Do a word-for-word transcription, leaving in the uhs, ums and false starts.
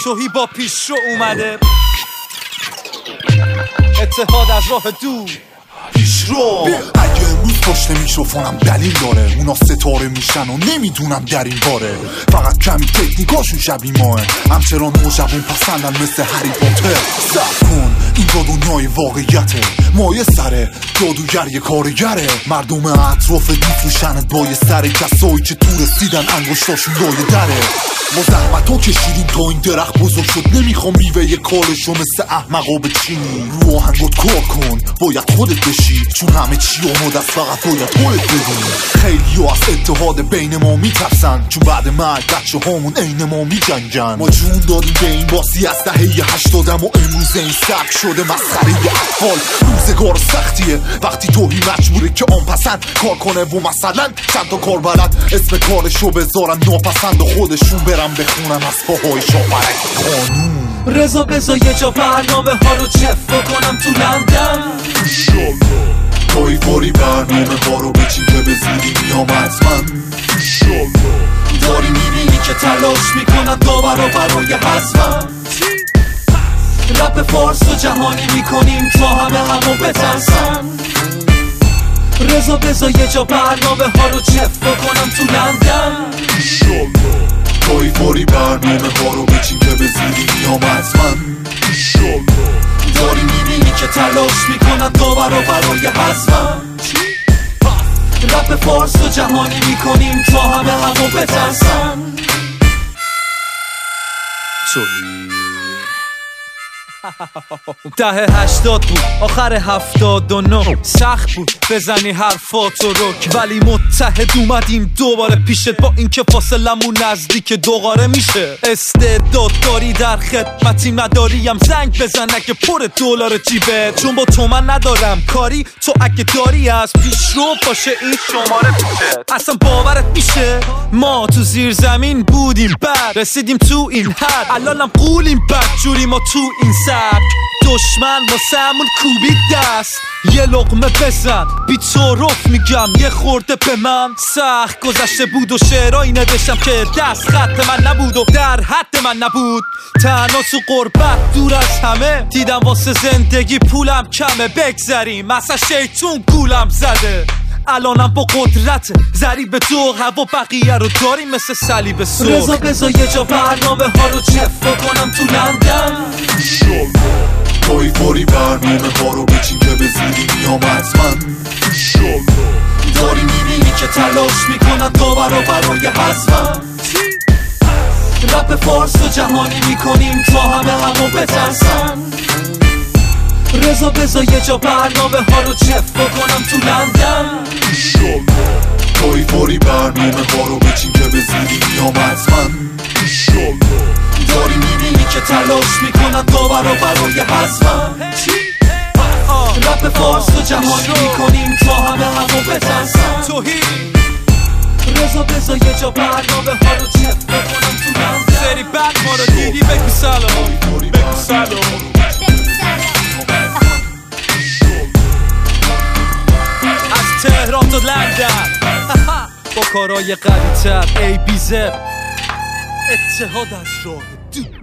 توهی با پیش رو اومده، اتحاد از راه دور پیش رو. اگه امروز پشت میکروفونم دلیل داره، اونا ستاره میشن و نمیدونم در این باره. فقط کمی تکنیکاشون شبیه ماه، همچنان موجبون پسندن مثل هری پاتر. صبر کن این با دنیای واقعیته، مایه سره جادوگر یه کارگره. مردم اطراف میفروشنت با یه سر، کسایی که تو رسیدن انگشتاشون لای دره. ما زحمتو کشیدیم تا این درخت بزرگ شد، نمیخوام میوه یه کارشو مثل احمقا بچینی. رو آهنگات کار کن باید خودت بشی، چون همه چی آماده است فقط باید خودت بدونی. خیلی ها از اتحاد بین ما میترسن، چون بعد مرگ بچه هامون عین ما میجنگن. ما جون دادیم به این باسی از دهه هشتادم و امروز این سبک شده مسخره اطفال. روزگار سختیه وقتی توهی مجبوره که آن پسند کار کنه و مثلا چند تا کار بلد اسم کارشو بذارن ناپسند و خودشون برن بخونن از پاهای شاپرک قانون. رضا بزا یه جا برنامه ها رو چفا کنم تو لندن، پای فوری برنامه ها رو بچین که به زودی میام حتما. داری میبینی که تلاش میکنن داورا برای حذفم. رپ فارس و جهانی میکنیم تا همه همو بترسن. رضا بزا یه جا برنامه ها رو چفا کنم تو لندن، پای فوری برنامه ها رو بچین که به زودی میام حتما. داری میبینی که تلاش میکنن داورا برای حذفم. رپ فارس و جهانی میکنیم تا همه همو بترسن. ده هشتاد بود آخر هفتاد و نه، سخت بود بزنی حرفاتو رو، ولی متحد اومدیم دوباره پیشت با اینکه فاصلمون نزدیک دوباره میشه. استعداد داری در خدمتیم، نداریم زنگ بزن اگه پر دلار جیبت، چون با تو من ندارم کاری. تو اگه داری از پیش رو باشه این شماره پیشت. اصلا باورت میشه ما تو زیر زمین بودیم بعد رسیدیم تو این حد، الانم قولیم بدجوری ما تو این سبک. دشمن واسمون کوبید دست، یه لقمه بزن بی تعارف میگم یه خورده به من. سخت گذشته بود و شعرهایی نوشتم که دست خط من نبود و در حد من نبود. تنها تو غربت دور از همه دیدم واسه زندگی پولم کمه، بگذریم اصلا شیطون گولم زده. الانم با قدرت ضریب دو هوا بقیه رو داریم مثل صلیب سرخ. رضا بزا یه جا برنامه ها رو چفا کنم تو لندن، پای فوری برنامه ها رو بچین که به زودی میام حتما. داری میبینی که تلاش میکنن داورا برای حذفم. رپ فارس و جهانی میکنیم تا همه همو بترسن. رضا بزا یه جا برنامه ها رو چفا کنم تو لندن، پای فوری برنامه ها رو بچین که به زودی میام حتما. داری میبینی که تلاش میکنن داورا برای حذفم. رپ فارس و جهانی میکنیم تا همه همو بترسن. رضا بزا یه جا برنامه ها رو چفا کنم تو لندن. سری بعد ما رو دیدی بگو سلام، بگو سلام. تهران تا لندن با کارهای قوی تر ای بی زد، اتحاد از راه دور.